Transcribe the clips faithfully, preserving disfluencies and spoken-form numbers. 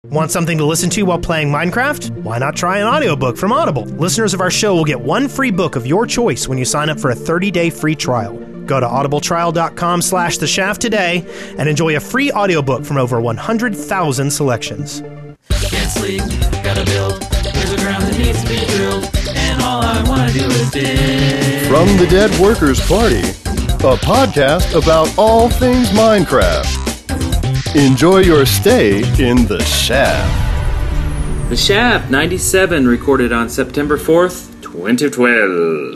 Want something to listen to while playing Minecraft? Why not try an audiobook from Audible? Listeners of our show will get one free book of your choice when you sign up for a thirty-day free trial. Go to audibletrial.com slash the shaft today and enjoy a free audiobook from over one hundred thousand selections. Can't sleep, gotta build. There's a ground that needs to be drilled, and all I wanna do is dig. From the Dead Workers Party, a podcast about all things Minecraft. Enjoy your stay in the Shaft. The Shaft ninety-seven, recorded on September fourth, twenty twelve.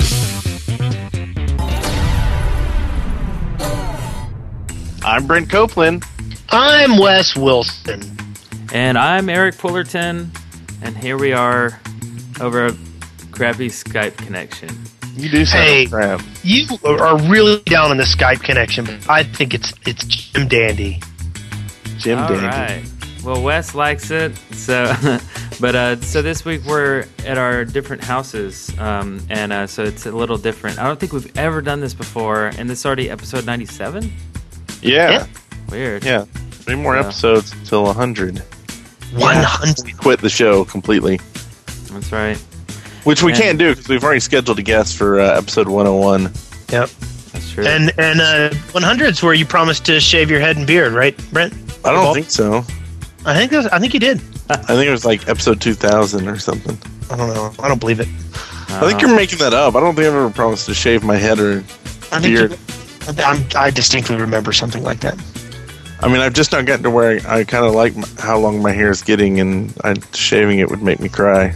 I'm Brent Copeland. I'm Wes Wilson. And I'm Eric Fullerton, and here we are over a crappy Skype connection. You do sound Hey, crap. you are really down on the Skype connection, but I think it's it's Jim Dandy. Jim All Dandy. right. Well, Wes likes it, so but uh, so this week we're at our different houses, um, and uh, so it's a little different. I don't think we've ever done this before, and this is already episode ninety-seven. Yeah. Yeah. Weird. Yeah. Three more Yeah. episodes until one hundred. One hundred. We quit the show completely. That's right. Which we And- can't do because we've already scheduled a guest for uh, episode one oh one. Yep. That's true. And and uh, one hundred's where you promised to shave your head and beard, right, Brent? I don't Well, think so. I think that's, I think you did. I think it was like episode two thousand or something. I don't know. I don't believe it. I think you're making that up. I don't think I've ever promised to shave my head or I think beard. you, I'm, I distinctly remember something like that. I mean, I've just not gotten to where I, I kind of like m- how long my hair is getting, and I, shaving it would make me cry.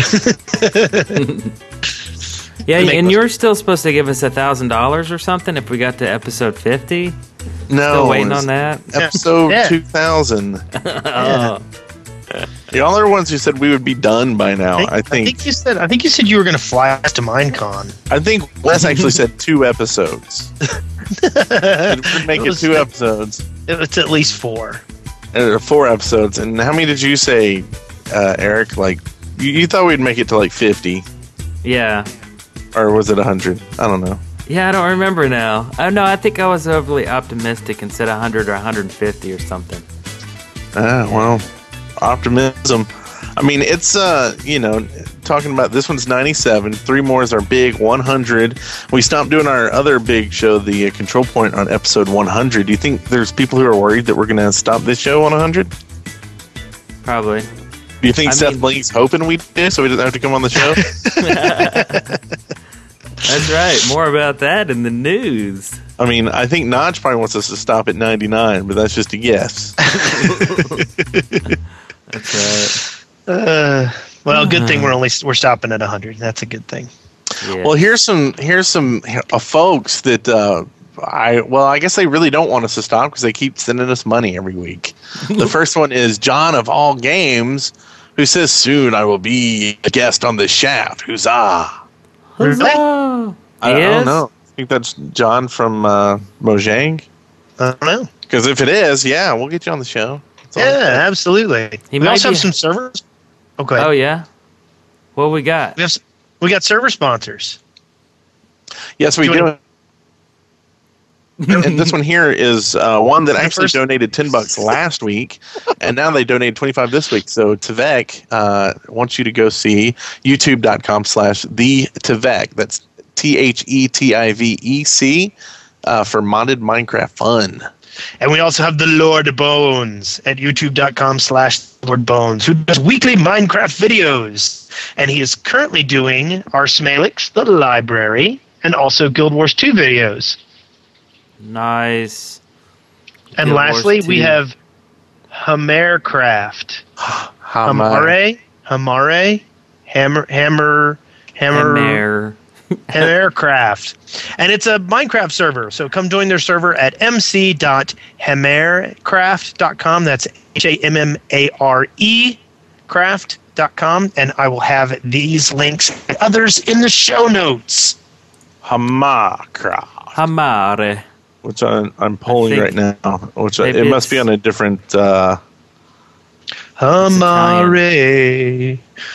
Yeah, Make and most- you're still supposed to give us a thousand dollars or something if we got to episode fifty. No, Still waiting it's on that. Episode Yeah. two thousand. Oh, Y'all are the ones who said we would be done by now. I I think. think you said I think you said you were going to fly us to Minecon. I think Wes actually said two episodes. It would make It it, was- two episodes, It's at least four. or four episodes. And how many did you say, uh, Eric? Like, you, you thought we'd make it to like fifty, yeah. or was it a hundred? I don't know. Yeah, I don't remember now. I know. I think I was overly optimistic and said one hundred or one hundred fifty or something. Ah, well, optimism. I mean, it's uh, you know, talking about this one's ninety-seven. Three more is our big one hundred. We stopped doing our other big show, the uh, Control Point, on episode one hundred. Do you think there's people who are worried that we're going to stop this show on one hundred? Probably. Do you think I Seth mean- Lee's hoping we do so he doesn't have to come on the show? That's right. More about that in the news. I mean, I think Notch probably wants us to stop at ninety-nine, but that's just a guess. That's Uh, well, good thing we're only we're stopping at one hundred. That's a good thing. right. Yeah. Well, here's some here's some uh, folks that uh, I well, I guess they really don't want us to stop because they keep sending us money every week. The first one is John of All Games, who says, "Soon I will be a guest on the Shaft." Huzzah! Huzzah! I, I He don't is? know. I think that's John from uh, Mojang. I don't know. Because if it is, yeah, we'll get you on the show. That's all. Yeah, absolutely. He we might also have be- some servers. Okay. Oh, yeah? What we got? We have s- we got server sponsors. Yes, we Do do. you And this one here is uh, one that The actually first- donated ten bucks last week, and now they donated twenty-five this week. So Tvek uh, wants you to go see youtube.com slash the Tvek. That's T H E T I V E C uh, for modded Minecraft fun. And we also have the Lord Bones at youtube.com slash Lord Bones, who does weekly Minecraft videos. And he is currently doing our Smalix, the library, and also Guild Wars two videos. Nice. And Guild Wars lastly, we two. have Hamercraft. Hammer. Hamare? Hamare? Hammer, hammer, hammer, Hammer. Hamercraft. And it's a Minecraft server. So come join their server at m c dot hamercraft dot com. That's H A M M A R E craft dot com. And I will have these links and others in the show notes. Hamakra. Hamare. Which I'm, I'm polling think right now. Which I, maybe it must be it's- on a different. Uh, Hamare.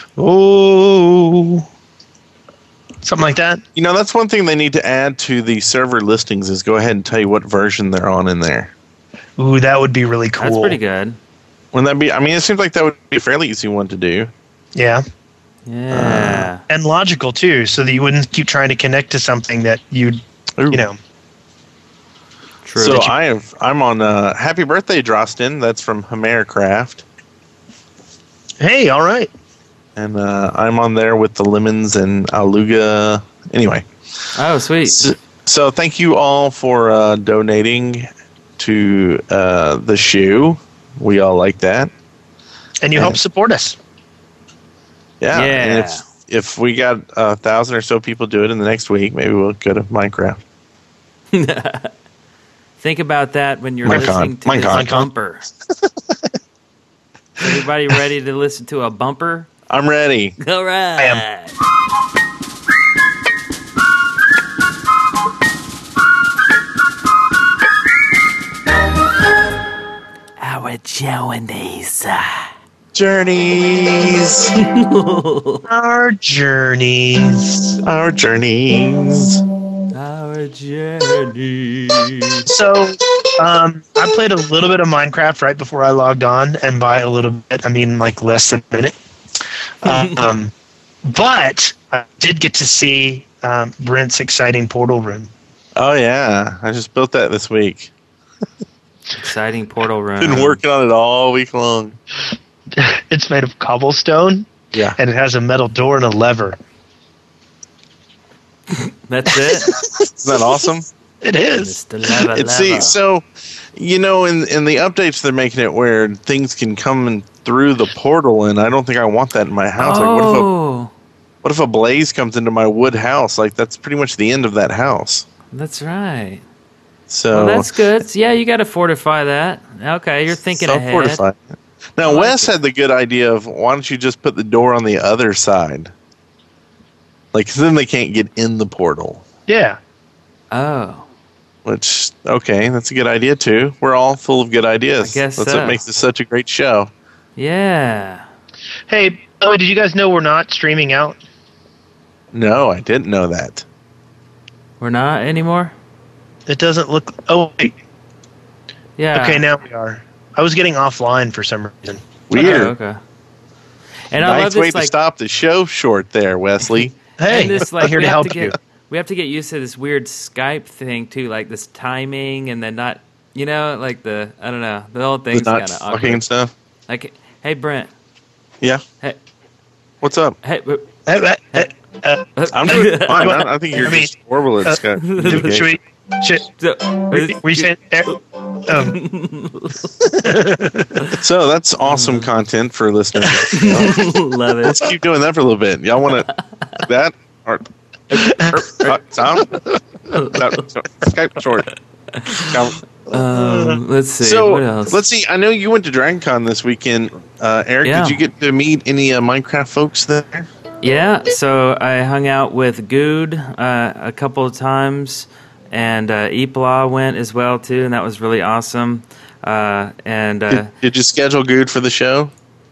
Oh. Something like that. you know, that's one thing they need to add to the server listings is go ahead and tell you what version they're on in there. Ooh, that would be really cool. That's pretty good. Wouldn't that be? I mean, it seems like that would be a fairly easy one to do. Yeah. Yeah. And logical, too, so that you wouldn't keep trying to connect to something that you'd, Ooh. you know. True. So I have. I'm on. Uh, Happy birthday, Drostin. That's from Hamercraft, Hey, all right. and uh, I'm on there with the lemons and Aluga. Anyway, oh, sweet. so, so thank you all for uh, donating to uh, the shoe. We all like that. And you Yeah. help support us. Yeah. And Yeah. if if we got a thousand or so people do it in the next week, maybe we'll go to Minecraft. Think about that when you're Minecon. listening to Minecon. this bumper. Everybody ready to listen to a bumper? I'm ready. All right. I am. Our journeys. Journeys. Our journeys. Our journeys. Our journey. So, um, I played a little bit of Minecraft right before I logged on, and by a little bit, I mean like less than a minute. Um, but I did get to see um, Brent's exciting portal room. Oh yeah, I just built that this week. Exciting portal room. Been working on it all week long. It's made of cobblestone, Yeah. and it has a metal door and a lever. That's it. Isn't that awesome? It is. It's the lava, It's lava. see, so you know, in in the updates they're making it where things can come in through the portal, and I don't think I want that in my house. Like, what if a Oh, what if a blaze comes into my wood house? Like that's pretty much the end of that house. that's right. So Well, that's good. Yeah, you got to fortify that. Okay, you're thinking so ahead. fortified. Now I like Wes it. had the good idea of why don't you just put the door on the other side? Like 'cause then they can't get in the portal. Yeah. Oh, Which, okay, that's a good idea too. We're all full of good ideas. I guess That's so. what makes this such a great show. yeah. Hey, oh, did you guys know we're not streaming out? No, I didn't know that. We're not anymore. It doesn't look. Oh, wait. Yeah. Okay, now we are. I was getting offline for some reason. Weird. Oh, okay. And I love Nice way this, to like, stop the show short there, Wesley. Hey, and this, like, I'm here we to have help to you. get, we have to get used to this weird Skype thing too, like this timing, and then not, you know, like the I don't know, the whole thing's It's not kind of fucking awkward. and stuff. Like, hey Brent, Yeah. hey, What's up? hey, w- Uh, uh, uh, uh, I'm doing fine. I, I think you're I mean, just horrible at uh, Skype. should we? Should, so, were you saying? uh, Um, So that's awesome content for listeners. love it. Let's keep doing that for a little bit. Y'all want to that or, or uh, Tom? No, Skype short. Now, Um, let's see. so what else? let's see. I know you went to DragonCon this weekend. Uh, Eric, Yeah. did you get to meet any uh, Minecraft folks there? Yeah, so I hung out with Good uh, a couple of times, and uh, Eepla went as well too, and that was really awesome. Uh, and uh, Did, did you schedule Good for the show?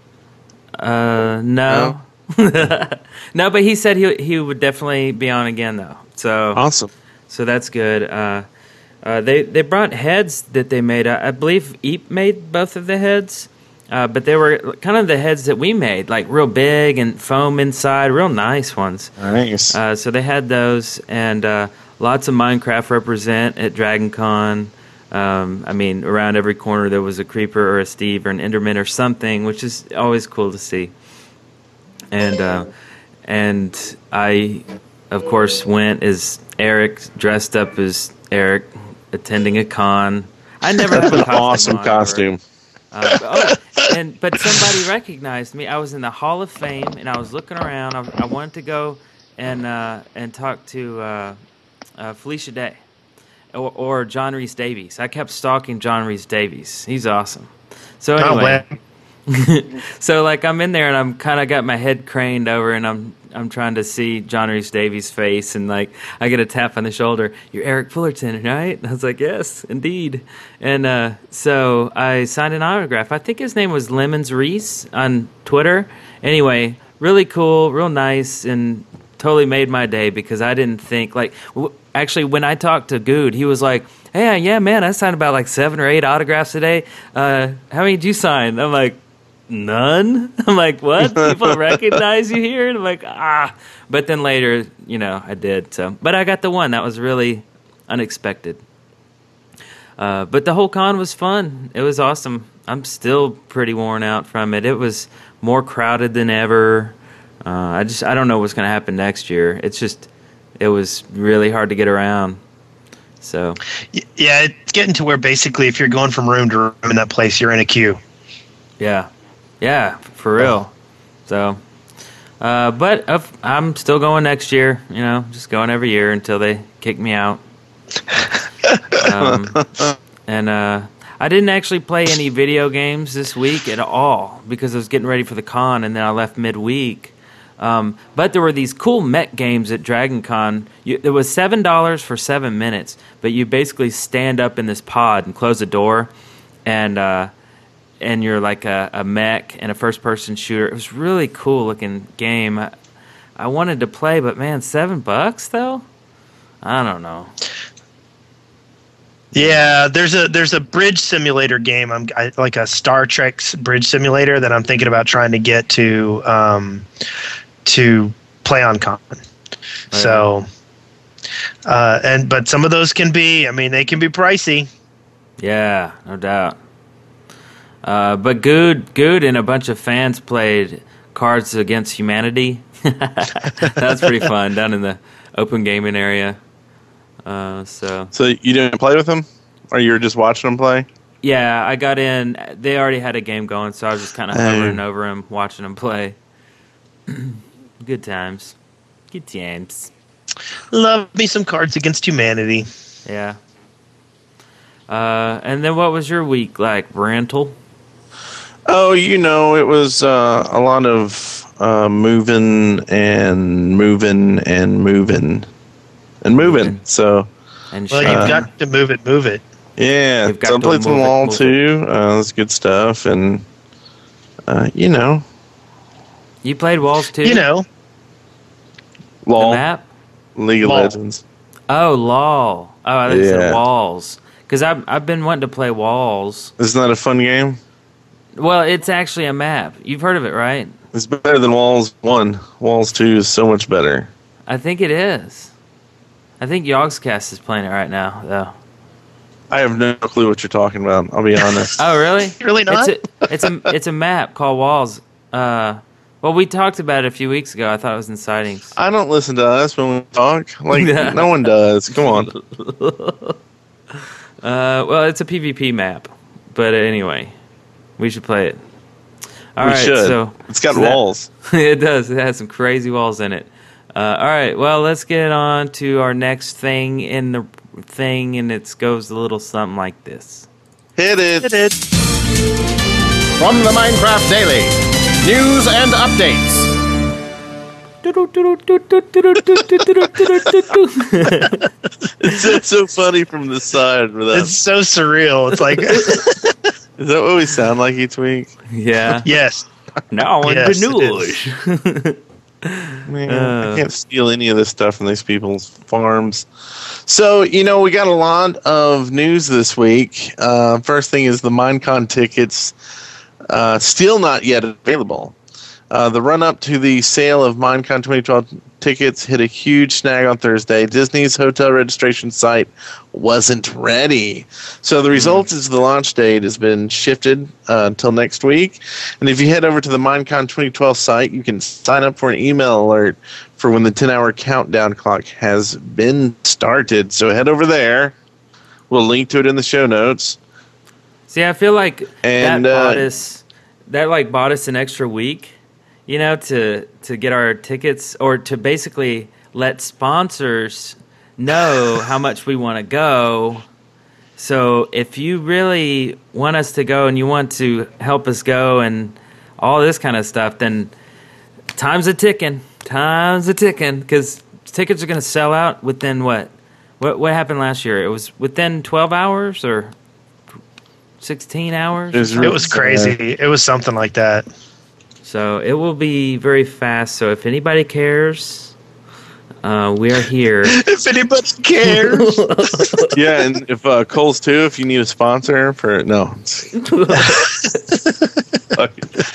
uh, no, no, but he said he he would definitely be on again though. So Awesome. so that's good. Uh, uh, they they brought heads that they made. I, I believe Eep made both of the heads. Uh, but they were kind of the heads that we made, like real big and foam inside, real nice ones. Nice. Uh, so they had those, and uh, lots of Minecraft represent at DragonCon. Um, I mean, around every corner there was a creeper or a Steve or an Enderman or something, which is always cool to see. And uh, and I, of course, went as Eric, dressed up as Eric, attending a con. I never That's have a an costume awesome on, ever. costume. Uh, oh, and but somebody recognized me. I was in the Hall of Fame, and I was looking around. I, I wanted to go and uh, and talk to uh, uh, Felicia Day or, or John Rhys Davies. I kept stalking John Rhys Davies. He's awesome. So oh, anyway, man. so like I'm in there and I'm kind of got my head craned over and I'm I'm trying to see John Rhys Davies' face and like I get a tap on the shoulder. You're Eric Fullerton, right? And I was like, yes, indeed. And uh, so I signed an autograph. I think his name was Lemons Reese on Twitter. Anyway, really cool, real nice, and totally made my day because I didn't think like w- actually when I talked to Good, he was like, hey, yeah, man, I signed about like seven or eight autographs today. Uh, how many did you sign? I'm like, none. I'm like, what? People recognize you here? And I'm like, ah. But then later, you know, I did. So, but I got the one. That was really unexpected. Uh, but the whole con was fun. It was awesome. I'm still pretty worn out from it. It was more crowded than ever. Uh, I just I don't know what's going to happen next year. It's just it was really hard to get around. So yeah, it's getting to where basically if you're going from room to room in that place, you're in a queue. Yeah, yeah, for real. So, uh, but uh, I'm still going next year. You know, just going every year until they kick me out. um, and uh, I didn't actually play any video games this week at all because I was getting ready for the con, and then I left midweek. Um, but there were these cool mech games at Dragon Con. You, it was seven dollars for seven minutes, but you basically stand up in this pod and close the door, and uh, and you're like a, a mech and a first-person shooter. It was a really cool-looking game. I, I wanted to play, but man, seven bucks though? I don't know. Yeah, there's a there's a bridge simulator game. I'm I, like a Star Trek bridge simulator that I'm thinking about trying to get to um, to play on con. Right. So, uh, and but some of those can be. I mean, they can be pricey. Yeah, no doubt. Uh, but Good Good and a bunch of fans played Cards Against Humanity. That's pretty fun down in the open gaming area. Uh, so So you didn't play with them, or you were just watching them play? yeah, I got in. They already had a game going, so I was just kind of hovering over them, watching them play. Good times, good times. Love me some Cards Against Humanity. Yeah. Uh, and then what was your week like, Brental? Oh, you know, it was uh, a lot of uh, moving and moving and moving and moving. So, And Well, Sean? you've got to move it, move it. yeah, You've got so I to played some move it, LOL move it. too. Uh, that's good stuff, and uh, you know, You played Walls too? You know, the LOL, map? League of LOL. Legends. Oh, LOL. Oh, I thought you Yeah. said Walls. Because I've, I've been wanting to play Walls. Isn't that a fun game? Well, it's actually a map. You've heard of it, right? It's better than Walls one. Walls two is so much better. I think it is. I think Yogscast is playing it right now, though. I have no clue what you're talking about. I'll be honest. Oh, really? Really not? It's a, it's a, it's a map called Walls. Uh, well, we talked about it a few weeks ago. I thought it was in sightings. I don't listen to us when we talk. Like, no one does. Come on. Uh, well, it's a PvP map. But anyway, we should play it. All we right, should. so It's got so that- walls. It does. It has some crazy walls in it. Uh, all right. Well, let's get on to our next thing in the thing, and it goes a little something like this. Hit it. It is. From the Minecraft Daily, news and updates. It's so, so funny from the side. With that. It's so surreal. It's like, Is that what we sound like each week? Yeah. yes. Now in Yes, it Benouge. Man, Uh. I can't steal any of this stuff from these people's farms. So, you know, we got a lot of news this week. Uh, first thing is the Minecon tickets uh, still not yet available. Uh, the run-up to the sale of Minecon twenty twelve tickets hit a huge snag on Thursday. Disney's hotel registration site wasn't ready. So the result is the launch date has been shifted uh, until next week. And if you head over to the Minecon twenty twelve site, you can sign up for an email alert for when the ten-hour countdown clock has been started. So head over there. We'll link to it in the show notes. See, I feel like And, that uh, bought us that like bought us an extra week, you know, to to get our tickets or to basically let sponsors know how much we want to go. So if you really want us to go and you want to help us go and all this kind of stuff, then time's a ticking. Time's a ticking because tickets are going to sell out within what? What what happened last year? It was within twelve hours or sixteen hours? It was It was crazy. It was something like that. So it will be very fast. So if anybody cares, uh, we are here. If anybody cares. Yeah, and if uh, Coles too, if you need a sponsor for no,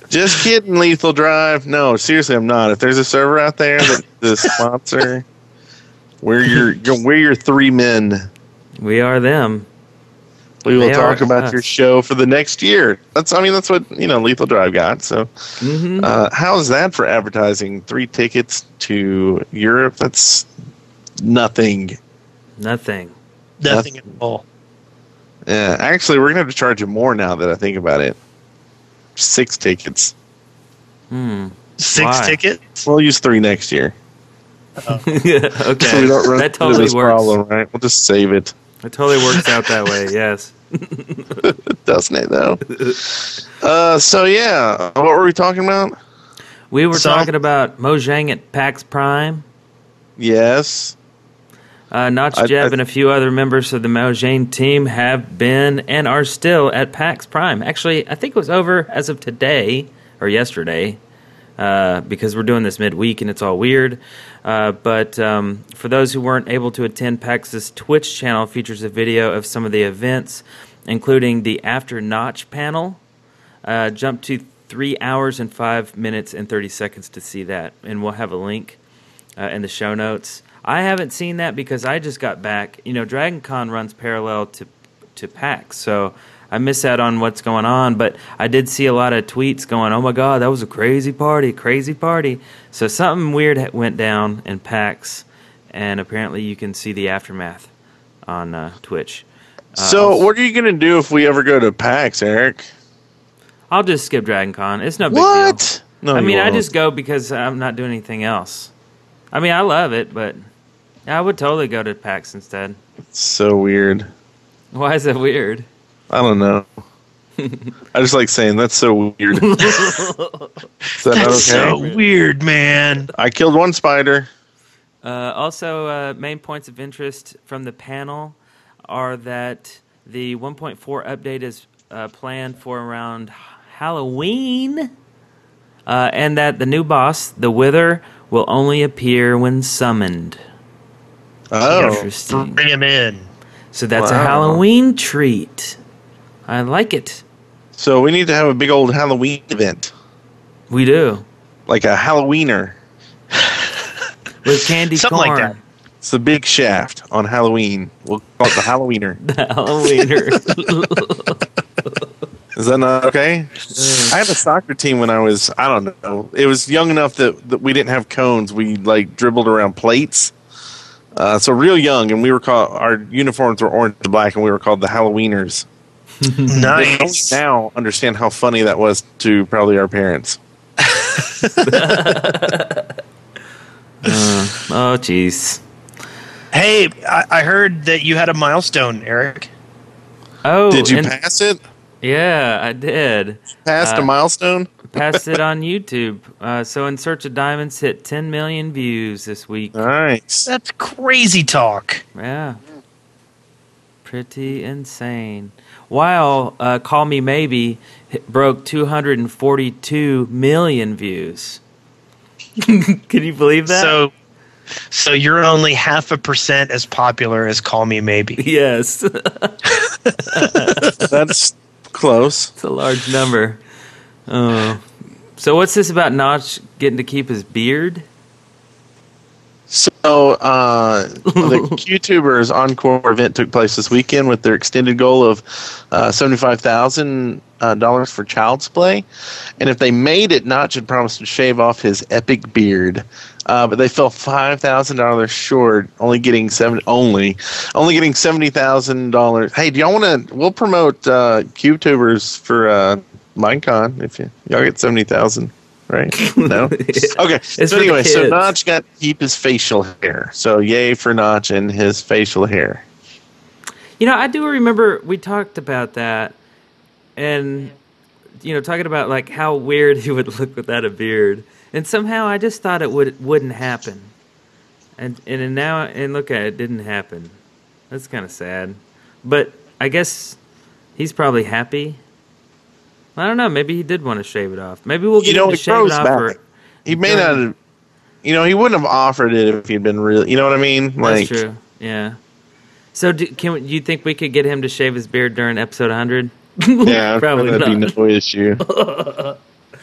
Just kidding, Lethal Drive. No, seriously, I'm not. If there's a server out there that's the sponsor, we're your we're your three men. We are them. We will They talk are about us. your show for the next year. That's I mean that's what you know Lethal Drive got. So, Mm-hmm. uh, how's that for advertising? Three tickets to Europe. That's nothing. Nothing. Nothing at all. Yeah, actually, we're gonna have to charge you more now that I think about it. Six tickets. Hmm. Six Why? tickets? Oh. We'll use three next year. okay. So we don't run That into totally this works. problem, right? We'll just save it. It totally works out that way. Yes. Doesn't it, though? uh, so, yeah. What were we talking about? We were So- talking about Mojang at PAX Prime. Yes. Uh, Notch I- Jeb I- and a few other members of the Mojang team have been and are still at PAX Prime. Actually, I think it was over as of today or yesterday uh, because we're doing this midweek and it's all weird. Uh, but um, for those who weren't able to attend, PAX's Twitch channel features a video of some of the events, including the After Notch panel. Uh, jump to three hours and five minutes and thirty seconds to see that, and we'll have a link uh, in the show notes. I haven't seen that because I just got back. You know, Dragon Con runs parallel to to PAX, so I miss out on what's going on. But I did see a lot of tweets going, "Oh my God, that was a crazy party, crazy party!" So something weird ha- went down in PAX, and apparently you can see the aftermath on uh, Twitch. Uh, So, I'll, what are you going to do if we ever go to PAX, Eric? I'll just skip Dragon Con. It's no big deal. What? No, I you mean, I won't. just go because I'm not doing anything else. I mean, I love it, but I would totally go to PAX instead. So weird. Why is that weird? I don't know. I just like saying that's so weird. Is that not okay? That's so weird, man. I killed one spider. Uh, also, uh, main points of interest from the panel are that the one point four update is uh, planned for around Halloween, uh, and that the new boss, the Wither, will only appear when summoned. Oh, Interesting. Bring him in. So that's a Wow. Halloween treat. I like it. so we need to have a big old Halloween event, We do. like a Halloweener. With candy Something like corn. that. It's the big shaft on Halloween. We'll call it the Halloweener. Halloweener. Is that not okay? I had a soccer team when I was, I don't know. It was young enough that, that we didn't have cones. We like dribbled around plates. Uh, so real young, and we were called, our uniforms were orange and black, and we were called the Halloweeners. They only Nice. now understand how funny that was to probably our parents. Oh, jeez. Hey, I, I heard that you had a milestone, Eric. Oh, Did you and- pass it? Yeah, I did. Passed Uh, a milestone? Passed it on YouTube. Uh, so, In Search of Diamonds hit ten million views this week. Nice. That's crazy talk. Yeah. Pretty insane. While uh, Call Me Maybe hit, broke two hundred forty-two million views. Can you believe that? So, so you're only half a percent as popular as Call Me Maybe. yes. That's close. It's a large number. Oh. So what's this about Notch getting to keep his beard? So, uh, the QTubers Encore event took place this weekend with their extended goal of uh, seventy-five thousand dollars uh, for Child's Play. And if they made it, Notch had promised to shave off his epic beard. Uh, but they fell five thousand dollars short, only getting seven, only, only getting seventy thousand dollars. Hey, do y'all want to, we'll promote uh, QTubers for uh, Minecon if you, y'all get seventy thousand. Right? No? Okay. It's So for the anyway, so kids. Notch got to keep his facial hair. So yay for Notch and his facial hair. You know, I do remember we talked about that, and you know, talking about like how weird he would look without a beard, and somehow I just thought it would wouldn't happen, and and now and look at it, it didn't happen. That's kind of sad, but I guess he's probably happy. I don't know. Maybe he did want to shave it off. Maybe we'll get You know, him to he shave it grows off. back. For, He may not have, you know, he wouldn't have offered it if he'd been real. You know what I mean? Like, That's true. Yeah. So, do, can you think we could get him to shave his beard during episode one hundred? yeah, Probably that'd not. be no issue.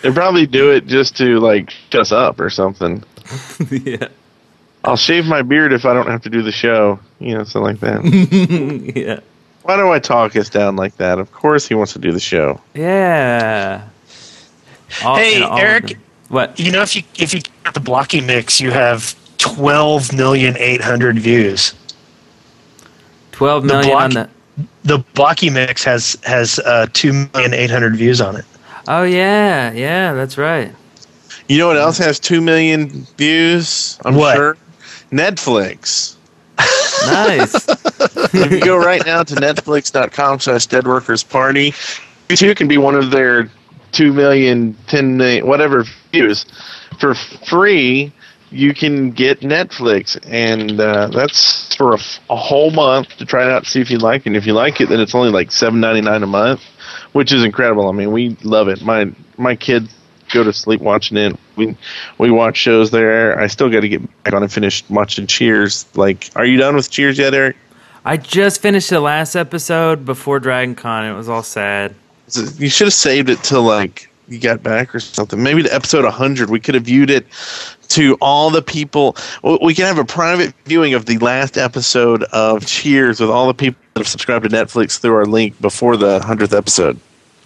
They probably do it just to like shut us up or something. Yeah. I'll shave my beard if I don't have to do the show. You know, something like that. Yeah. Why do I talk us down like that? Of course he wants to do the show. Yeah. All, Hey, and all of Eric. them. What? You know, if you if you count the Blocky Mix, you have twelve million eight hundred views. Twelve The million block- on the. The Blocky Mix has has uh, two million eight hundred views on it. Oh yeah, yeah, that's right. You know what else has two million views? I'm What? sure. Netflix. Nice. If you go right now to netflix.com slash Dead Workers Party, you too can be one of their two million, ten million, whatever views. For free, you can get Netflix, and uh, that's for a, a whole month to try it out and see if you like it. And if you like it, then it's only like seven ninety-nine a month, which is incredible. I mean, we love it. My my kids go to sleep watching it. We we watch shows there. I still got to get back on and finish watching Cheers. Like, are you done with Cheers yet, Eric? I just finished the last episode before Dragon Con. It was all sad. You should have saved it till like you got back or something. Maybe to episode one hundred. We could have viewed it to all the people. We can have a private viewing of the last episode of Cheers with all the people that have subscribed to Netflix through our link before the hundredth episode.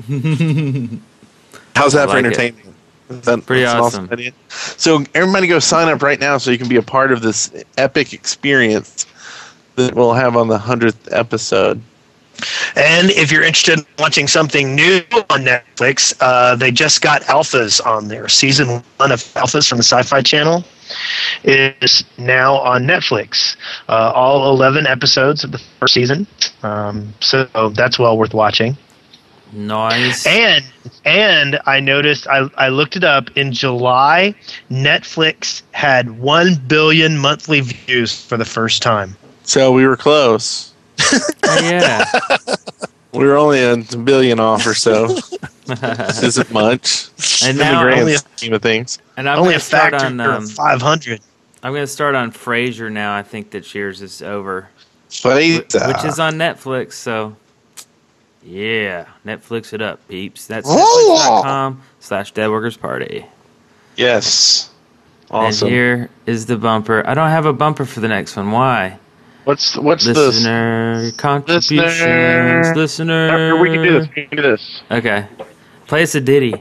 How's that I for like it. entertainment? Is that, Pretty that's an awesome. idea? So everybody go sign up right now so you can be a part of this epic experience that we'll have on the hundredth episode. And if you're interested in watching something new on Netflix, uh, they just got Alphas on there. Season one of Alphas from the Sci-Fi Channel is now on Netflix. Uh, all eleven episodes of the first season. Um, so that's well worth watching. Nice. And and I noticed, I, I looked it up, in July, Netflix had one billion monthly views for the first time. So we were close. Oh, yeah. We were only a billion off or so. This isn't much. And in now the grand only a- scheme of things. And I'm Only going a to start factor on. Um, of five hundred. I'm going to start on Frasier now. I think that Cheers is over, But Wh- which is on Netflix. So, yeah, Netflix it up, peeps. That's Oh! netflix.com slash Dead Workers Party. yes, awesome. And here is the bumper. I don't have a bumper for the next one. Why? What's what's this? Listener contributions. Listener. We can do this. We can do this. Okay. Play us a ditty.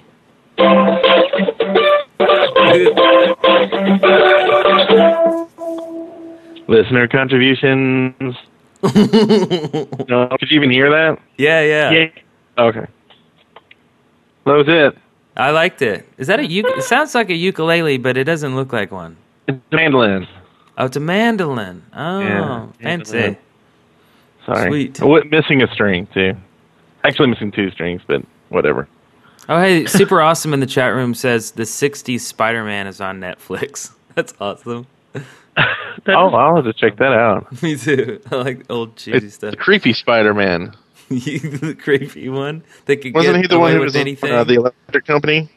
Listener contributions. No, could you even hear that? Yeah, yeah. Okay. That was it. I liked it. Is that a uk- It sounds like a ukulele, but it doesn't look like one. It's a mandolin. Oh, it's a mandolin. Oh, Yeah, fancy. mandolin. Sorry. Sweet. Oh, missing a string too. Actually, missing two strings, but whatever. Oh, hey, Super Awesome in the chat room says the sixties Spider-Man is on Netflix. That's awesome. Oh, I'll have to check that out. Me too. I like old cheesy It's stuff. the creepy Spider-Man. The creepy one. They could Wasn't get he the away one who with was on anything. uh, the electric company?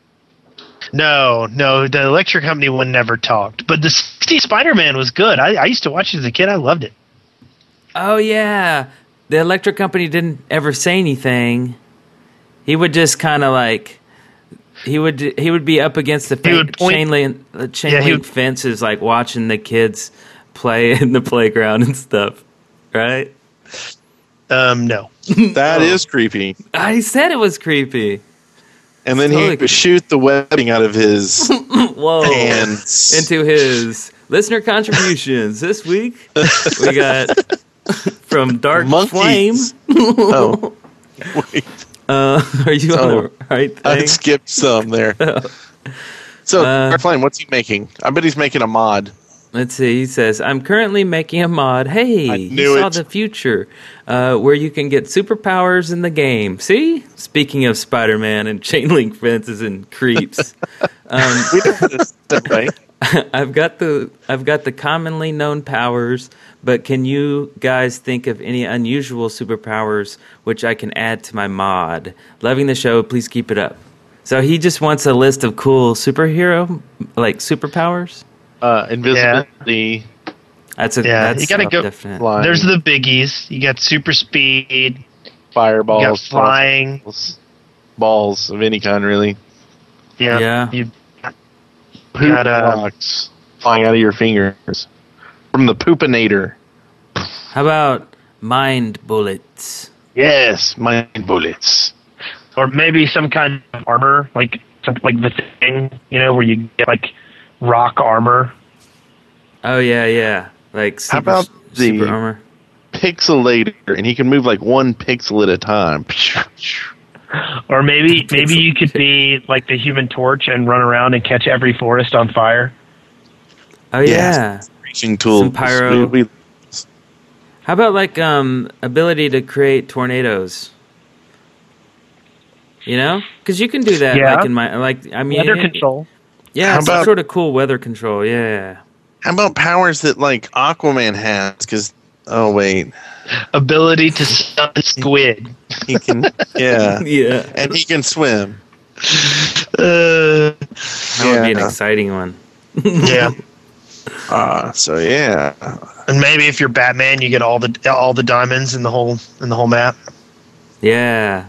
No, no, the electric company one never talked. But the sixties Spider-Man was good. I, I used to watch it as a kid. I loved it. Oh yeah, the electric company didn't ever say anything. He would just kind of like he would he would be up against the He fa- would point- chain link uh, chain Yeah, he link would- fences, like watching the kids play in the playground and stuff. Right? Um, no. That is creepy. I said it was creepy. And then Totally he creepy. would shoot the webbing out of his Whoa. hands. Into his listener contributions this week, we got from Dark Flame. Monkeys. Oh, wait. Uh, are you on Oh, the right thing? I skipped some there. So, Uh, Dark Flame, what's he making? I bet he's making a mod. Let's see. He says, "I'm currently making a mod. Hey, I you knew saw it. the future, uh, where you can get superpowers in the game. See? Speaking of Spider-Man and chain link fences and creeps, um, We did this, right? I've got the I've got the commonly known powers. But can you guys think of any unusual superpowers which I can add to my mod? Loving the show. Please keep it up." So he just wants a list of cool superhero like superpowers. Uh, invisibility. That's a Yeah, that's you gotta go- definite. Flying, There's the biggies. You got super speed. You fireballs. got flying. balls, balls of any kind, really. Yeah. Yeah. You, Poop Gotta- rocks flying out of your fingers from the poopinator. How about mind bullets? Yes, mind bullets. or maybe some kind of armor, like something like the Thing, you know, where you get like rock armor. Oh yeah, yeah. Like super, How about the- super armor? Pixelator, and he can move like one pixel at a time. Or maybe maybe you could be like the Human Torch and run around and catch every forest on fire. Oh Yes. yeah. Reaching tools. Some pyro. We- we- How about like um ability to create tornadoes? You know, because you can do that. Yeah. Like in my like, I mean, Weather it- control. Yeah, How some about- sort of cool weather control. Yeah. How about powers that like Aquaman has? Because oh wait, Ability to stun squid. he can. Yeah, Yeah. and he can swim. Uh, That would be an Yeah. exciting one. yeah. Uh, so yeah, And maybe if you're Batman, you get all the all the diamonds in the whole in the whole map. Yeah.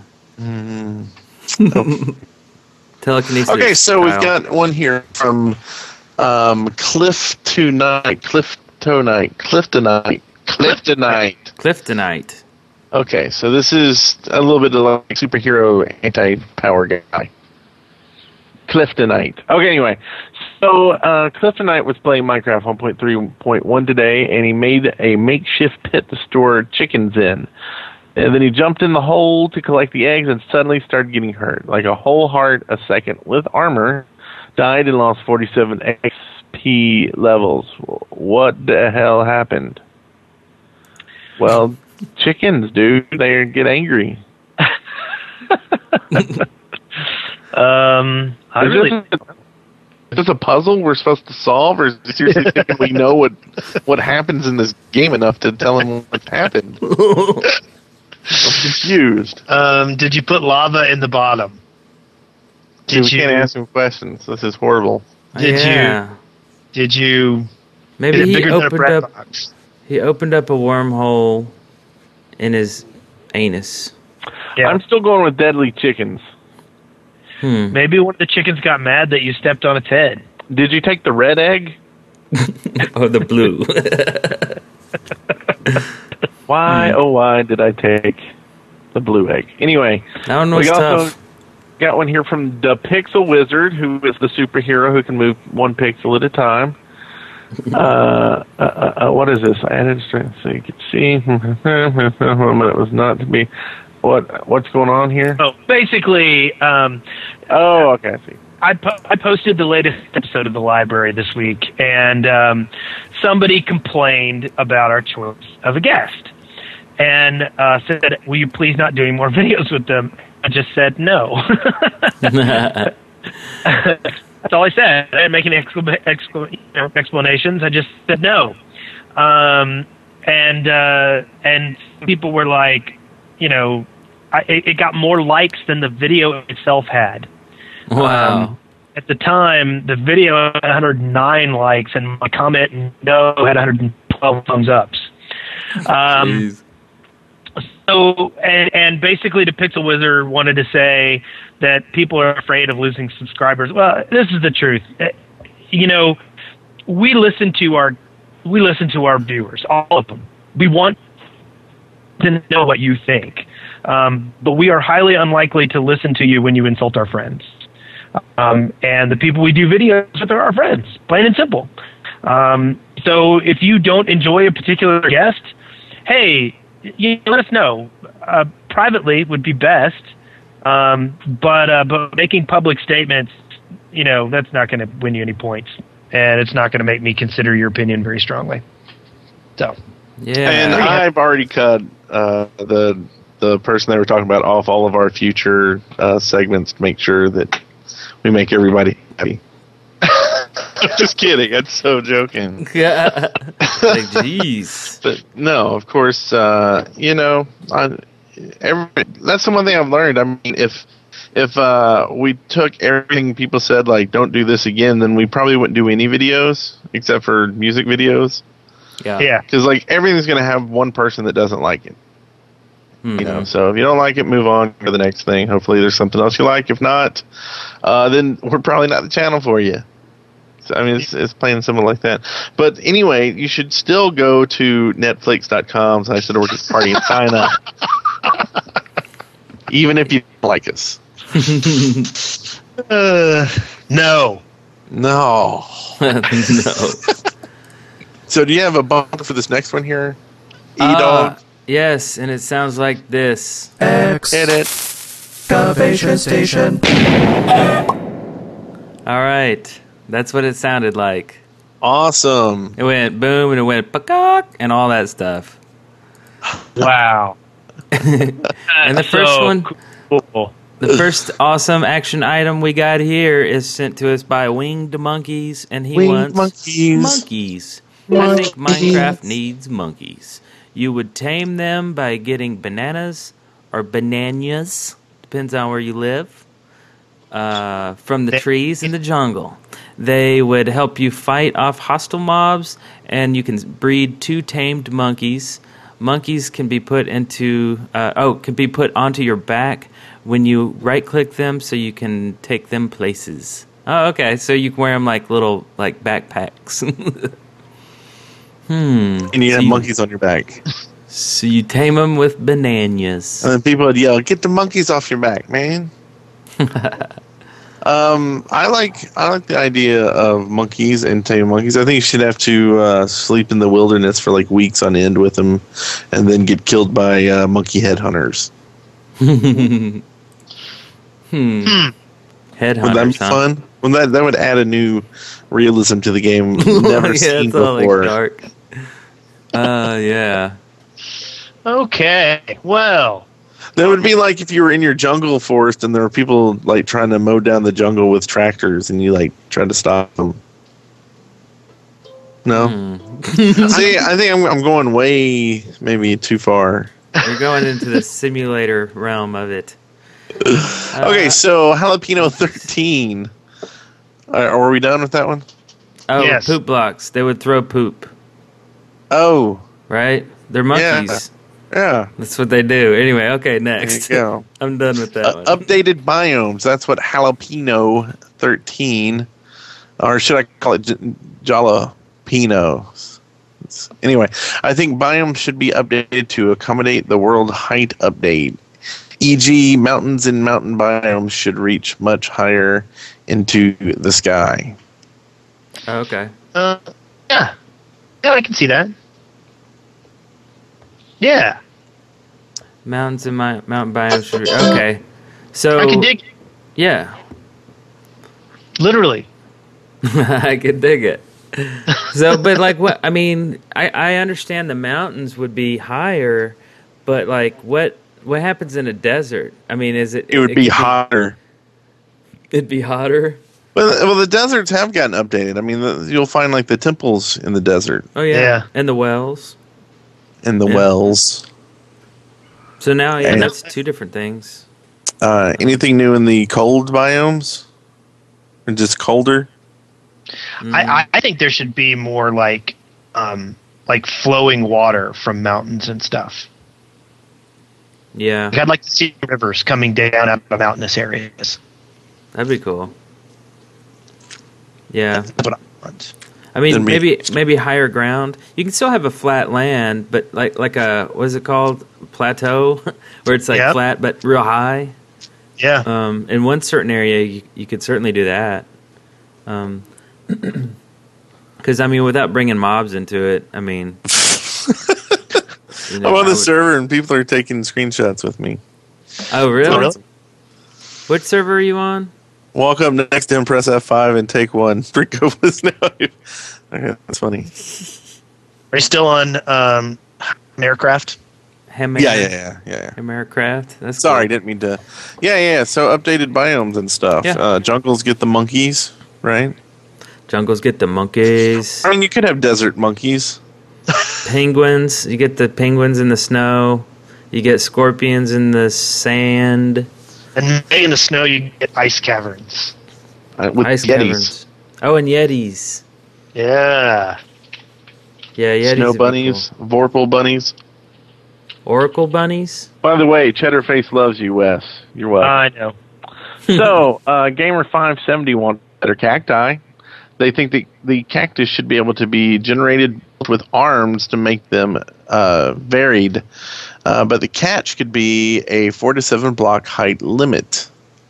Telekinesis. okay. So we've style. got one here from um, Cliff to Night, Cliff to Night, Cliff to Night, Cliff to Night. Cliftonite. Okay, so this is a little bit of like superhero anti-power guy. Cliftonite. Okay, anyway. So, uh, Cliftonite was playing Minecraft one point three point one today, and he made a makeshift pit to store chickens in. And then he jumped in the hole to collect the eggs and suddenly started getting hurt. Like a whole heart a second with armor. Died and lost forty-seven X P levels. What the hell happened? Well, chickens, dude. They get angry. Um, I Is really this, is this a puzzle we're supposed to solve, or is it seriously thinking we know what what happens in this game enough to tell him what happened? I'm confused. um, did you put lava in the bottom? Dude, Did we you can't ask him questions. This is horrible. Did you- yeah. did you Maybe get it he bigger than a opened bread up. box? He opened up a wormhole in his anus. Yeah. I'm still going with deadly chickens. Hmm. Maybe one of the chickens got mad that you stepped on its head. Did you take the red egg? Oh, the blue. Why, oh why did I take the blue egg? Anyway, That one was we also tough. got one here from the Pixel Wizard, who is the superhero who can move one pixel at a time. uh, uh, uh, uh, what is this? I added strength so you could see. It was not to be. What what's going on here? Oh, basically, um, Oh, okay, I see. I, po- I posted the latest episode of the library this week, and um, somebody complained about our choice of a guest, and uh, said, "Will you please not do any more videos with them?" I just said no. That's all I said. I didn't make any excla- excla- you know, explanations. I just said no, um, and uh, and people were like, you know, I, it it got more likes than the video itself had. Wow. Um, at the time, the video had one hundred nine likes, and my comment no had one hundred twelve thumbs ups. Um, Jeez. so, and, and basically, the Pixel Wizard wanted to say that people are afraid of losing subscribers. Well, this is the truth. Uh, You know, we listen to our we listen to our viewers, all of them. We want to know what you think, um, but we are highly unlikely to listen to you when you insult our friends. Um, and the people we do videos with are our friends, plain and simple. Um, so if you don't enjoy a particular guest, hey, you let us know. Uh, privately would be best, um, but uh, but making public statements, you know, that's not going to win you any points, and it's not going to make me consider your opinion very strongly. So, Yeah. And I've already cut uh, the the person they were talking about off all of our future uh, segments to make sure that we make everybody happy. I'm just kidding. I'm so joking. like, jeez. But no, of course, uh, you know, I, every, that's the one thing I've learned. I mean, if if uh, we took everything people said, like, don't do this again, then we probably wouldn't do any videos except for music videos. Yeah. yeah. Because, like, everything's going to have one person that doesn't like it. You know, so if you don't like it, move on to the next thing. Hopefully, there's something else you like. If not, uh, then we're probably not the channel for you. So, I mean, it's, it's plain simple like that. But anyway, you should still go to Netflix dot com slash the Dorcas Party and sign up, even if you don't like us. uh, no, no, no. So, do you have a bump for this next one here, E Uh, Dog? yes, and it sounds like this. Excavation station. All right, that's what it sounded like. Awesome. It went boom and it went pakak and all that stuff. wow. And the first so one, cool. the first awesome action item we got here is sent to us by Winged Monkeys, and he Winged wants monkeys. monkeys. I think Minecraft needs monkeys. You would tame them by getting bananas or bananas, depends on where you live, uh, from the trees in the jungle. They would help you fight off hostile mobs, and you can breed two tamed monkeys. Monkeys can be put into uh, oh can be put onto your back when you right click them, so you can take them places. Oh, okay. So you can wear them like little like backpacks. hmm. And you So have monkeys on your back. So you tame them with bananas. And then people would yell, "Get the monkeys off your back, man!" um, I like I like the idea of monkeys and tame monkeys. I think you should have to uh, sleep in the wilderness for like weeks on end with them, and then get killed by uh, monkey headhunters. hmm. Headhunters. Would that be huh? fun? Well, that that would add a new realism to the game never yeah, seen it's all, like, before. dark. Uh, yeah. Okay, well, That would be like if you were in your jungle forest and there were people like trying to mow down the jungle with tractors, and you like tried to stop them. No, Hmm. see, I think I'm I'm going way maybe too far. You're going into the simulator realm of it. Uh, Okay, so Jalapeno thirteen. Uh, are we done with that one? Oh, Yes. poop blocks. They would throw poop, Oh, right? They're monkeys. yeah. That's what they do. Anyway, okay, There you next. go. I'm done with that Uh, one. updated biomes. That's what Jalapeno thirteen, or should I call it J- Jalapeno? Anyway, I think biomes should be updated to accommodate the world height update. for example, mountains and mountain biomes should reach much higher into the sky. Oh, okay. uh, yeah, yeah, I can see that. Yeah, Mountains and my, mountain biomes should be, okay. So, I can dig. yeah. Literally, I can dig it. So, but like what, I mean, I, I understand the mountains would be higher, but like what, what happens in a desert? I mean, is it? It would be could hotter. It'd be hotter. Well, well, the deserts have gotten updated. I mean, the, you'll find like the temples in the desert Oh yeah. Yeah. And the wells. and the Yeah. wells. So now, yeah, And- that's two different things. Uh, anything new in the cold biomes? Or just colder? Mm. I, I, I think there should be more like, um, like flowing water from mountains and stuff. Yeah, Like, I'd like to see rivers coming down out of mountainous areas. that'd be cool. Yeah. That's what I want. I mean, Then we- maybe maybe higher ground. You can still have a flat land, but like like a what is it called, plateau, where it's like Yep. flat but real high. Yeah. Um, in one certain area, you, you could certainly do that. Um, because I mean, without bringing mobs into it, I mean, you know, I'm on I the would- server and people are taking screenshots with me. Oh, really? Oh, really? What server are you on? Walk up next to him, press F five, and take one. Drink over his nose. Okay, that's funny. Are you still on um, aircraft? Hammer, Yeah, yeah, yeah, yeah. yeah. Hammercraft. That's Sorry, cool. didn't mean to. Yeah, yeah. So updated biomes and stuff. Yeah. Uh, jungles get the monkeys, right? Jungles get the monkeys. I mean, you could have desert monkeys. Penguins. You get the penguins in the snow. You get scorpions in the sand. And maybe in the snow, you get ice caverns. Uh, with Ice yetis. caverns. Oh, and yetis. Yeah. Yeah, yetis. Snow would be bunnies, Vorpal bunnies. Oracle bunnies? By the way, Cheddar Face loves you, Wes. You're welcome. I know. So, uh, Gamer five seventy wants better cacti. They think that the cactus should be able to be generated with arms to make them uh, varied, uh, but the catch could be a four to seven block height limit.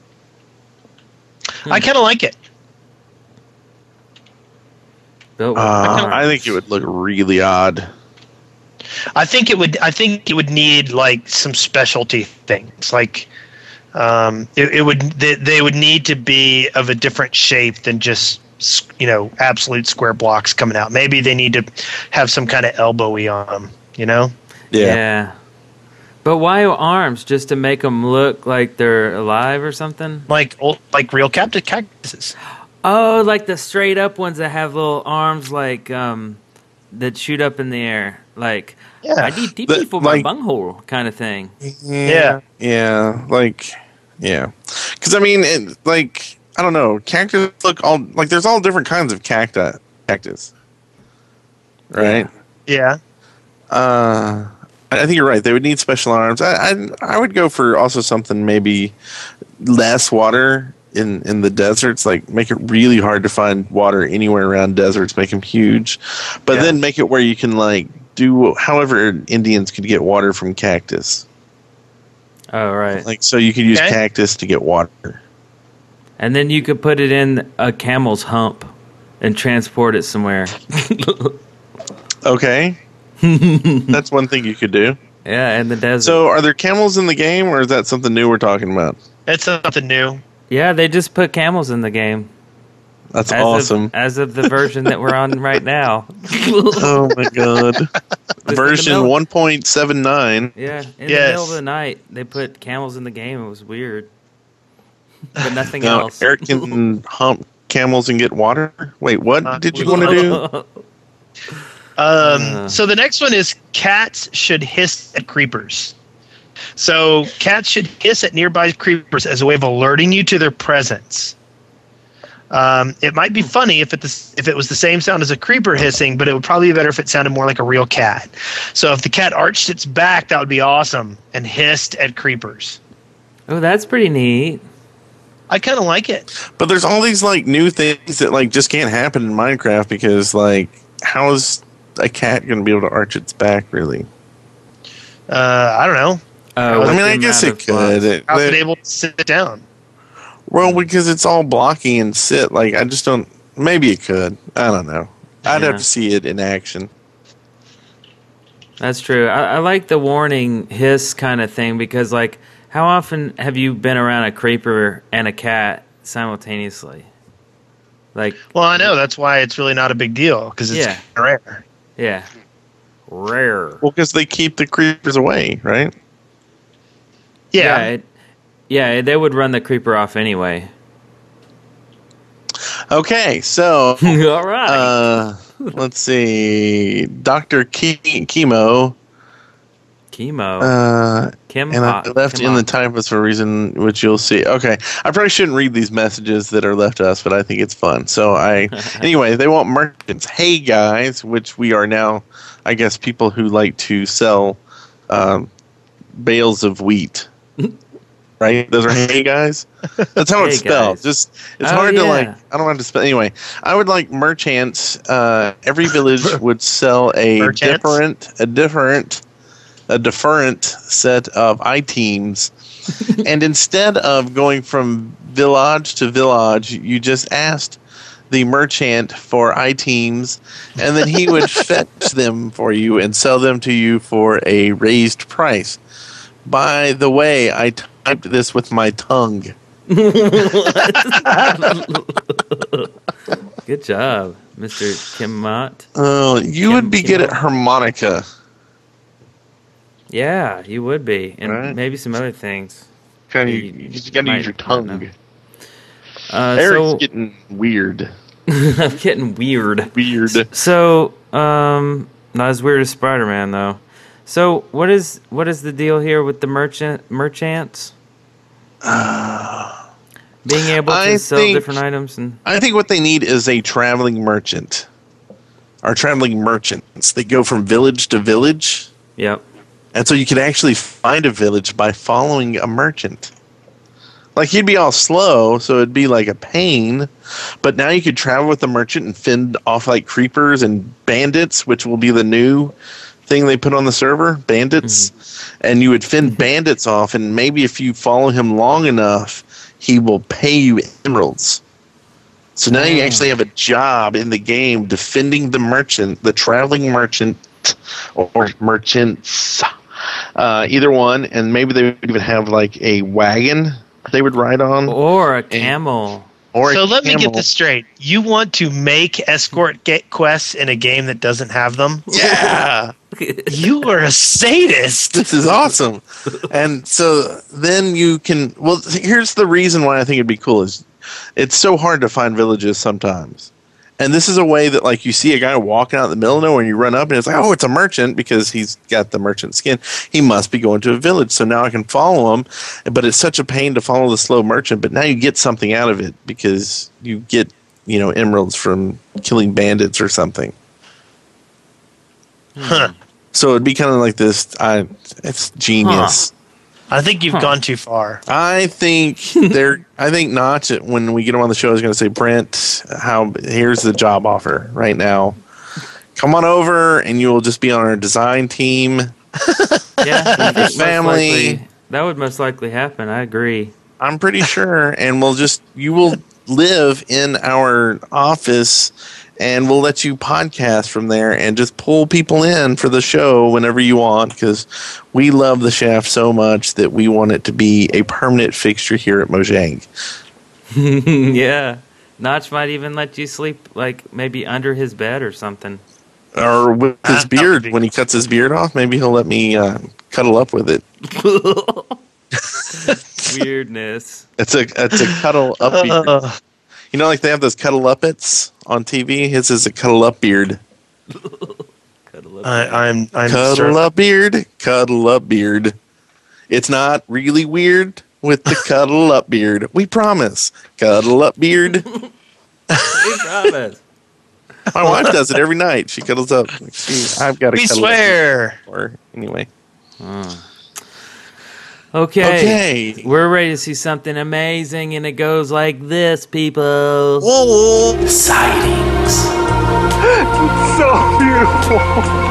I kind of like it. Built with Uh, arms. I think it would look really odd. I think it would. I think it would need like some specialty things. Like, um, it, it would. They, they would need to be of a different shape than just, you know, absolute square blocks coming out. Maybe they need to have some kind of elbowy on them. You know. Yeah. But why arms? Just to make them look like they're alive or something? Like old, like real captive cactuses. Oh, like the straight up ones that have little arms like um that shoot up in the air. Like Yeah. I need D The- P for like- my bunghole kind of thing. Yeah. Yeah, like, yeah. Because, I mean, it, like, I don't know. Cactus look all, like, there's all different kinds of cacti, cactus. Right? Yeah. Uh, I I think you're right. They would need special arms. I, I I would go for also something maybe less water in, in the deserts. Like make it really hard to find water anywhere around deserts. Make them huge, but Yeah. then make it where you can like do however Indians could get water from cactus. Oh, right. Like so you could use Okay. cactus to get water. And then you could put it in a camel's hump and transport it somewhere. Okay, that's one thing you could do. Yeah, in the desert. So are there camels in the game, or is that something new we're talking about? It's something new. yeah, they just put camels in the game. That's As awesome. Of, as of the version that we're on right now. Oh my god. the Version middle- one point seven nine. Yeah, in the Yes. middle of the night, they put camels in the game. It was weird. But nothing Now, else. Eric can hump camels and get water? Wait, what Uh, did you want to do? Um, Uh. So the next one is cats should hiss at creepers. So cats should hiss at nearby creepers as a way of alerting you to their presence. Um, it might be funny if it the, if it was the same sound as a creeper hissing, but it would probably be better if it sounded more like a real cat. So if the cat arched its back, that would be awesome, and hissed at creepers. Oh, that's pretty neat. I kind of like it. But there's all these like new things that like just can't happen in Minecraft because like how is a cat going to be able to arch its back really? Uh, I don't know. Oh, I with mean, the I guess amount it of blocks. could. It- How's it they- able to sit down? well, because it's all blocky and sit. Like I just don't. Maybe it could. I don't know. I'd Yeah. have to see it in action. That's true. I, I like the warning hiss kind of thing because, like, how often have you been around a creeper and a cat simultaneously? Like, Well, I know that's why it's really not a big deal because it's Yeah. rare. yeah, rare. Well, because they keep the creepers away, right? Yeah. yeah, it, yeah, they would run the creeper off anyway. Okay, so All right. uh, let's see, Doctor Ke- Chemo. Chemo. Uh, Kim and I Hot. left Kim in the Hot. typos for a reason which you'll see. Okay, I probably shouldn't read these messages that are left to us, but I think it's fun. So I, anyway, they want merchants. Hey guys, which we are now, I guess, people who like to sell um, bales of wheat. Right? Those are hey guys. That's how Hey it's spelled. guys. Just it's Oh, hard to yeah. like. I don't know how to spell. Anyway, I would like merchants. Uh, every village would sell a Merchants? different, a different, a different set of items, and instead of going from village to village, you just asked the merchant for items, and then he would fetch them for you and sell them to you for a raised price. By the way, I typed this with my tongue. Good job, Mister Kim Mott. Oh, you Kim- would be Kim good at Mott. harmonica. Yeah, you would be, and Right. maybe some other things. Kind of, You- you just got to might- use your I don't know. tongue. Uh, Eric's so getting weird. I'm getting weird. Weird. So, um, not as weird as Spider-Man though. So, what is what is the deal here with the merchant merchants? Being able to I sell think- different items and I think what they need is a traveling merchant. Or traveling merchants. They go from village to village. yep. And so you could actually find a village by following a merchant. Like, he'd be all slow, so it'd be like a pain. But now you could travel with the merchant and fend off like creepers and bandits, which will be the new thing they put on the server, bandits. Mm-hmm. And you would fend bandits off, and maybe if you follow him long enough, he will pay you emeralds. So now you actually have a job in the game defending the merchant, the traveling merchant, or merchants, uh, either one. And maybe they would even have like a wagon they would ride on, or a camel. Or so a let camel. me get this straight. You want to make escort get quests in a game that doesn't have them? Yeah. You are a sadist. This is awesome. And so then you can, well, here's the reason why I think it'd be cool is it's so hard to find villages sometimes. And this is a way that, like, you see a guy walking out in the middle of nowhere and you run up and it's like, oh, it's a merchant because he's got the merchant skin. He must be going to a village. So now I can follow him. But it's such a pain to follow the slow merchant. But now you get something out of it because you get, you know, emeralds from killing bandits or something. Huh. So it'd be kind of like this. I, it's genius. Huh. I think you've Huh. gone too far. I think they're. I think Notch, when we get him on the show, is going to say, Brent, how here's the job offer right now. Come on over, and you will just be on our design team. Yeah, I think most family. likely- that would most likely happen. I agree. I'm pretty sure, and we'll just you will live in our office, and we'll let you podcast from there and just pull people in for the show whenever you want, because we love the Shaft so much that we want it to be a permanent fixture here at Mojang. Yeah. Notch might even let you sleep, like, maybe under his bed or something. Or with his That would beard, be when he cuts his beard off, maybe he'll let me uh, cuddle up with it. Weirdness. It's a it's a cuddle up beard. Uh, You know, like they have those cuddle uppets on T V. His is a cuddle up beard. Cuddle up. I, I'm I'm Cuddle certain- up beard, cuddle up beard. It's not really weird with the cuddle up beard. We promise. Cuddle up beard. We promise. My wife does it every night. She cuddles up. She, I've got a We cuddle up swear. beard. Anyway. Okay. Okay. We're ready to see something amazing, and it goes like this, people. Sightings. So beautiful.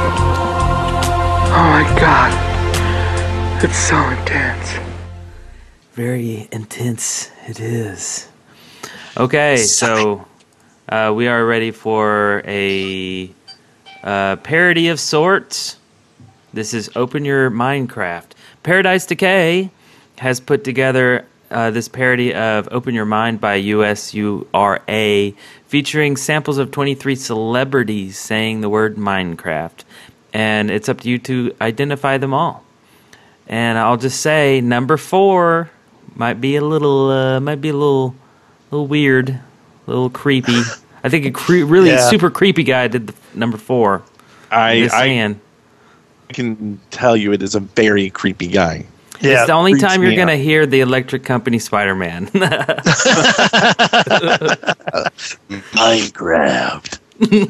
Oh my god. It's so intense. Very intense it is. Okay, so uh, we are ready for a uh, parody of sorts. This is Open Your Minecraft. Paradise Decay has put together uh, this parody of Open Your Mind by U S U R A, featuring samples of twenty-three celebrities saying the word Minecraft. And it's up to you to identify them all. And I'll just say number four might be a little, uh, might be a little, little weird, a little creepy. I think a cre- really Yeah. super creepy guy did the f- number four. I, Just I saying. can tell you it is a very creepy guy. Yeah, It's the only freaks time you're me going to out. hear the Electric Company Spider-Man. Minecraft.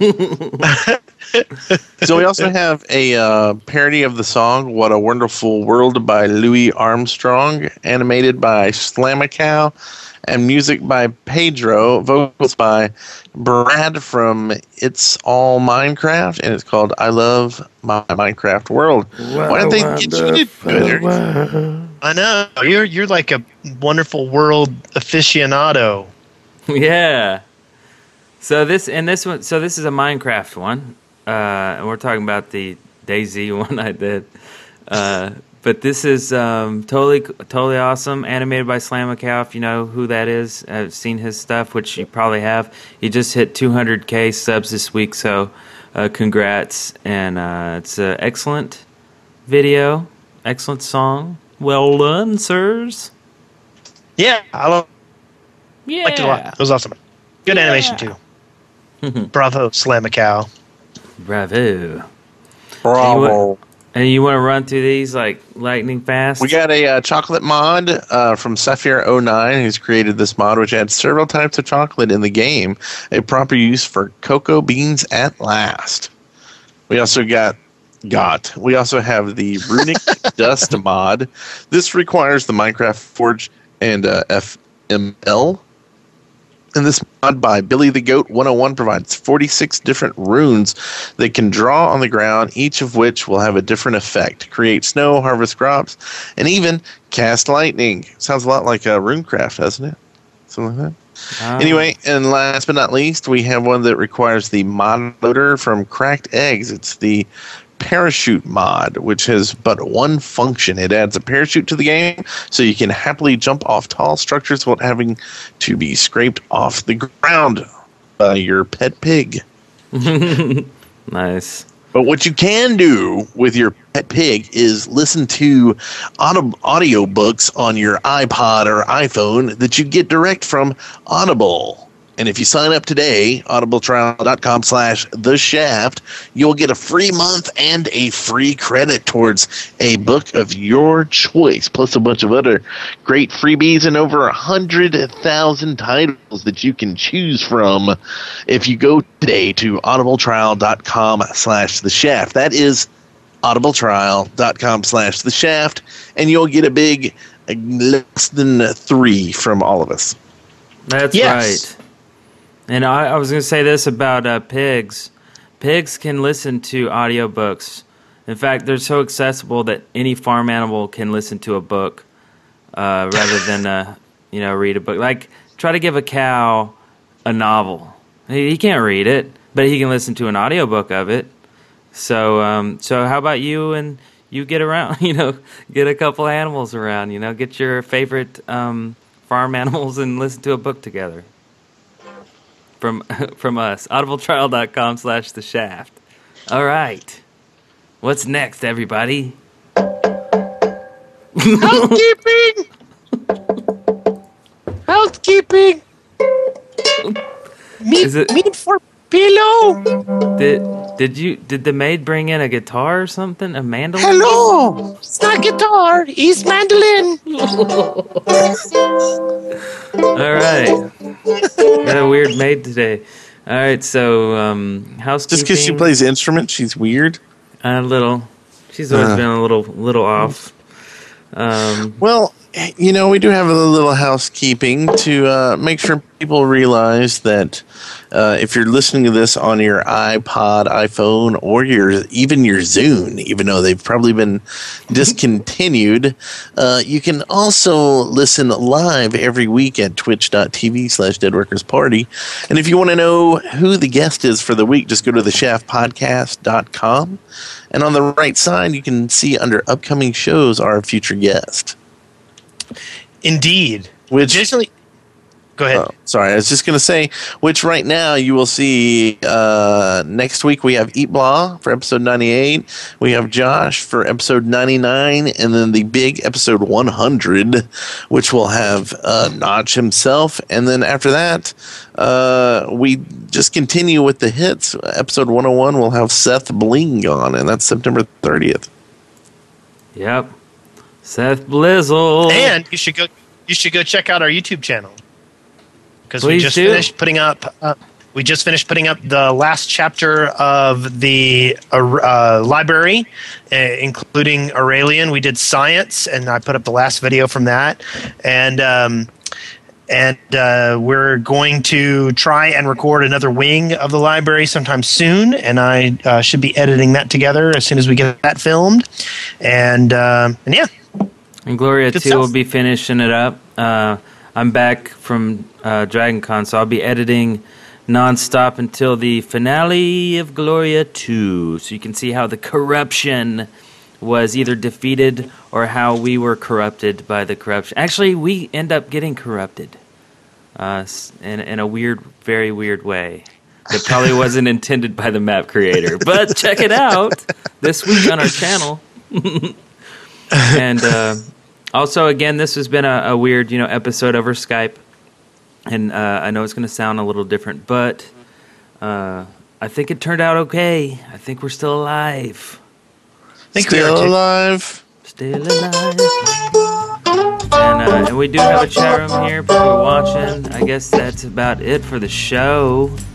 So we also have a uh, parody of the song "What a Wonderful World" by Louis Armstrong, animated by Slamacow, and music by Pedro, vocals by Brad from It's All Minecraft, and it's called "I Love My Minecraft World." Why don't they get you to do it? I know you're you're like a wonderful world aficionado. Yeah. So this and this one. So this is a Minecraft one, uh, and we're talking about the DayZ one I did. Uh, but this is um, totally totally awesome, animated by Slamacow. If you know who that is, I've seen his stuff, which you probably have. He just hit two hundred K subs this week, so uh, congrats! And uh, it's an excellent video, excellent song. Well done, sirs. Yeah, I love, Yeah. liked it a lot. It was awesome. Good Yeah. animation too. Bravo, Slamacow. Bravo. Bravo. And you want to run through these like lightning fast? We got a uh, chocolate mod uh, from Sapphire oh nine, who's created this mod, which adds several types of chocolate in the game, a proper use for cocoa beans at last. We also got got. We also have the Runic Dust mod. This requires the Minecraft Forge and uh, F M L. And this mod by Billy the Goat one oh one provides forty-six different runes that can draw on the ground, each of which will have a different effect. Create snow, harvest crops, and even cast lightning. Sounds a lot like uh, RuneCraft, doesn't it? Something like that. Um. Anyway, and last but not least, we have one that requires the mod loader from Cracked Eggs. It's the Parachute mod, which has but one function. It adds a parachute to the game so you can happily jump off tall structures without having to be scraped off the ground by your pet pig. Nice. But what you can do with your pet pig is listen to audio audiobooks on your iPod or iPhone that you get direct from Audible. And if you sign up today, audibletrial.com slash the shaft, you'll get a free month and a free credit towards a book of your choice, plus a bunch of other great freebies and over one hundred thousand titles that you can choose from if you go today to audibletrial.com slash the shaft. That is audibletrial.com slash the shaft, and you'll get a big less than three from all of us. That's yes. right. And I, I was going to say this about uh, pigs. Pigs can listen to audiobooks. In fact, they're so accessible that any farm animal can listen to a book uh, rather than uh, you know read a book. Like, try to give a cow a novel. He, he can't read it, but he can listen to an audiobook of it. So, um, so how about you and you get around, you know, get a couple animals around, you know, get your favorite um, farm animals and listen to a book together. From from us, audibletrial.com slash the shaft. All right. What's next, everybody? Housekeeping! Housekeeping! Meat, Is it, meat for pillow! Did did you did the maid bring in a guitar or something? A mandolin? Hello! It's not guitar, it's mandolin! All right. Got a weird maid today. All right, so um, housekeeping. Just because she plays instruments, she's weird? A little. She's always uh. been a little little off. Um, well, you know, we do have a little housekeeping to uh, make sure people realize that uh, if you're listening to this on your iPod, iPhone, or your even your Zune, even though they've probably been discontinued, uh, you can also listen live every week at twitch.tv slash deadworkersparty. And if you want to know who the guest is for the week, just go to the shaft podcast dot com. And on the right side, you can see under upcoming shows our future guest. Indeed. Which Additionally, go ahead. Oh, sorry, I was just going to say, which right now you will see uh, next week we have Eat Blah for episode ninety-eight. We have Josh for episode ninety-nine. And then the big episode one hundred, which will have uh, Notch himself. And then after that, uh, we just continue with the hits. Episode one oh one will have Seth Bling on, and that's September thirtieth. Yep. Seth Blizzle. And you should go you should go check out our YouTube channel. Because we Please just do. finished putting up uh, we just finished putting up the last chapter of the uh, uh, library, uh, including Aurelian. We did science, and I put up the last video from that. And um, and uh, we're going to try and record another wing of the library sometime soon, and I uh, should be editing that together as soon as we get that filmed. And uh, and yeah. And Gloria Good two stuff. will be finishing it up. Uh, I'm back from uh, Dragon Con, so I'll be editing nonstop until the finale of Gloria two. So you can see how the corruption was either defeated or how we were corrupted by the corruption. Actually, we end up getting corrupted uh, in, in a weird, very weird way. That probably wasn't intended by the map creator. But check it out this week on our channel. And uh, also, again, this has been a, a weird, you know, episode over Skype, and uh, I know it's going to sound a little different, but uh, I think it turned out okay. I think we're still alive. I think we are Still too. alive. Still alive. And, uh, and we do have a chat room here. People are watching. I guess that's about it for the show.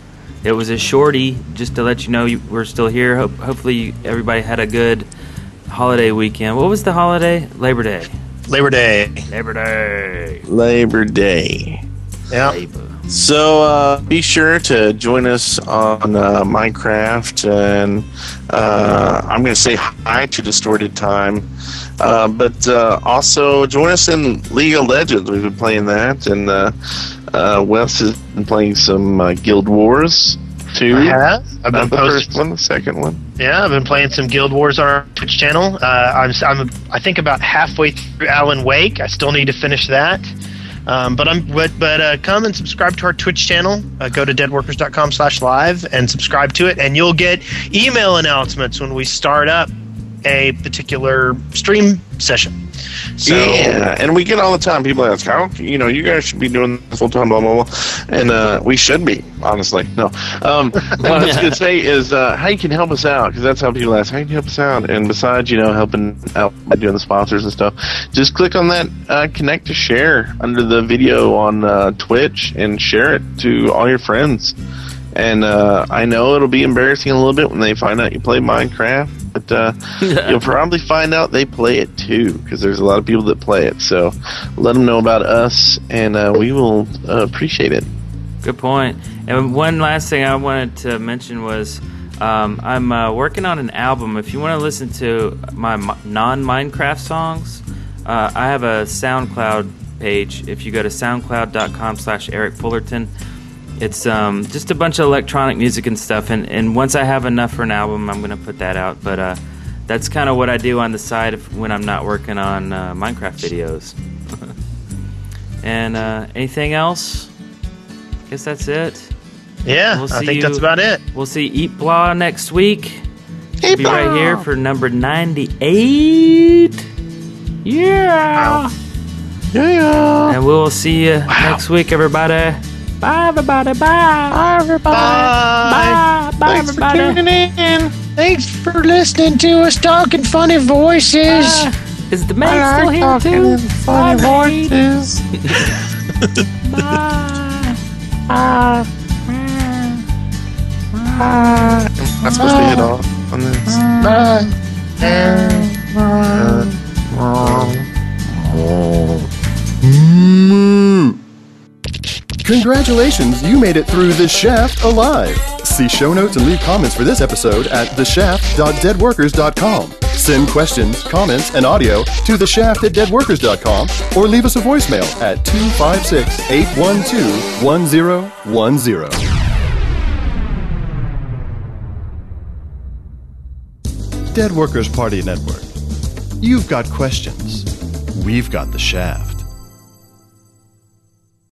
it was a shorty, just to let you know you, we're still here. Hope, hopefully everybody had a good holiday weekend. What was the holiday? Labor Day. Labor Day. Labor Day. Labor Day. Yeah. Labor. So uh, be sure to join us on uh, Minecraft, and uh, I'm going to say hi to Distorted Time, uh, but uh, also join us in League of Legends. We've been playing that, and uh, uh, Wes has been playing some uh, Guild Wars too. I have. I've been Not the posting. first one, the second one. Yeah, I've been playing some Guild Wars on our Twitch channel. Uh, I'm, I'm, I think about halfway through Alan Wake. I still need to finish that. Um, but I'm, but, but uh, come and subscribe to our Twitch channel. Uh, go to deadworkers dot com slash live and subscribe to it, and you'll get email announcements when we start up a particular stream session. So, yeah, and we get all the time people ask, how, you know, you guys should be doing this full time, blah, blah, blah. And uh, we should be, honestly. No. Um, what I was going to say is uh, how you can help us out, because that's how people ask, how can you help us out? And besides, you know, helping out by doing the sponsors and stuff, just click on that uh, connect to share under the video on uh, Twitch and share it to all your friends. And uh, I know it'll be embarrassing a little bit when they find out you play Minecraft, but uh, you'll probably find out they play it too, because there's a lot of people that play it. So let them know about us, and uh, we will uh, appreciate it. Good point. And one last thing I wanted to mention was um, I'm uh, working on an album. If you want to listen to my mi- non-Minecraft songs, uh, I have a SoundCloud page. If you go to soundcloud dot com slash Eric Fullerton, it's um, just a bunch of electronic music and stuff. And, and once I have enough for an album, I'm going to put that out. But uh, that's kind of what I do on the side if, when I'm not working on uh, Minecraft videos. And uh, anything else? Guess that's it. yeah, We'll I see think you- that's about it. We'll see Eat Blah next week. We'll be right here for number ninety-eight. Yeah. Yeah. And we'll see you next week, everybody. Bye, everybody. Bye. Bye, everybody. Bye. Bye, Thanks everybody. for tuning in. Thanks for listening to us talking funny voices. Bye. Is the maid still here, too? Bye, maid. Bye. Bye. Am I supposed to hit off on this? Congratulations, you made it through The Shaft alive. See show notes and leave comments for this episode at the shaft dot dead workers dot com. Send questions, comments, and audio to the shaft at dead workers dot com or leave us a voicemail at two five six, eight one two, one zero one zero. Dead Workers Party Network. You've got questions. We've got the shaft.